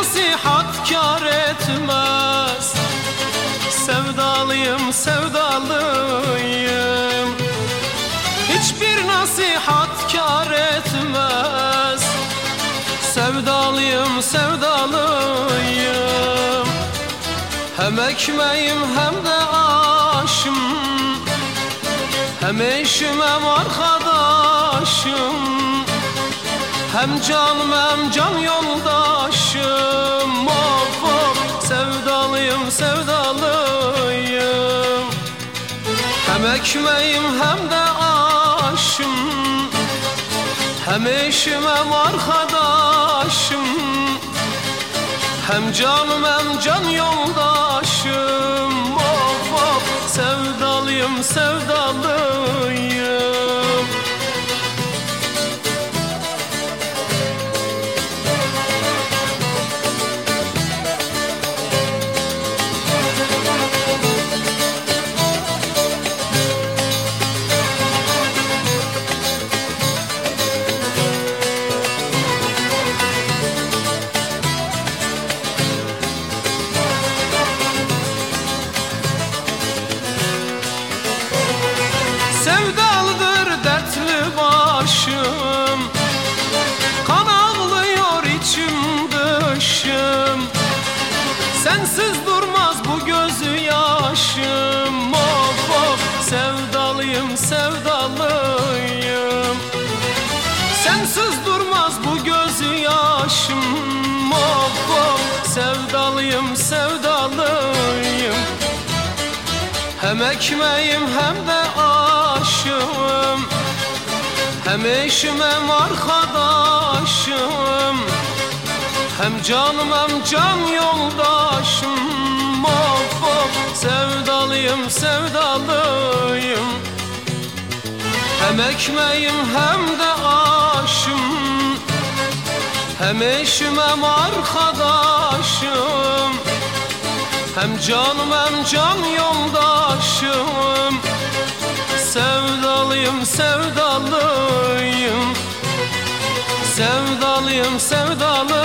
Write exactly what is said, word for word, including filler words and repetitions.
nasihat kâr etmez. Sevdalıyım, sevdalıyım. Hiçbir nasihat kâr etmez. Sevdalıyım, sevdalıyım. Hem ekmeğim hem de aşım, hem eşim hem arkadaşım, hem canım hem can yoldaşım. Of of, sevdalıyım, sevdalıyım. Hem ekmeğim hem de aşım, hem eşim hem arkadaşım, hem canım hem can yoldaşım. Of of, sevdalıyım, sevdalıyım. Sevdalıdır dertli başım, kan ağlıyor içim dışım. Sensiz durmaz bu gözü yaşım. Of of, sevdalıyım, sevdalıyım. Sensiz durmaz bu gözü yaşım. Of of, sevdalıyım, sevdalıyım. Hem ekmeğim hem de aşım, hem eşim hem arkadaşım, hem canım hem can yoldaşım. Of of, sevdalıyım, sevdalıyım. Hem ekmeğim hem de aşım, hem eşim hem arkadaşım, hem canım hem can yoldaşım. Sevdalıyım, sevdalıyım. Sevdalıyım, sevdalıyım.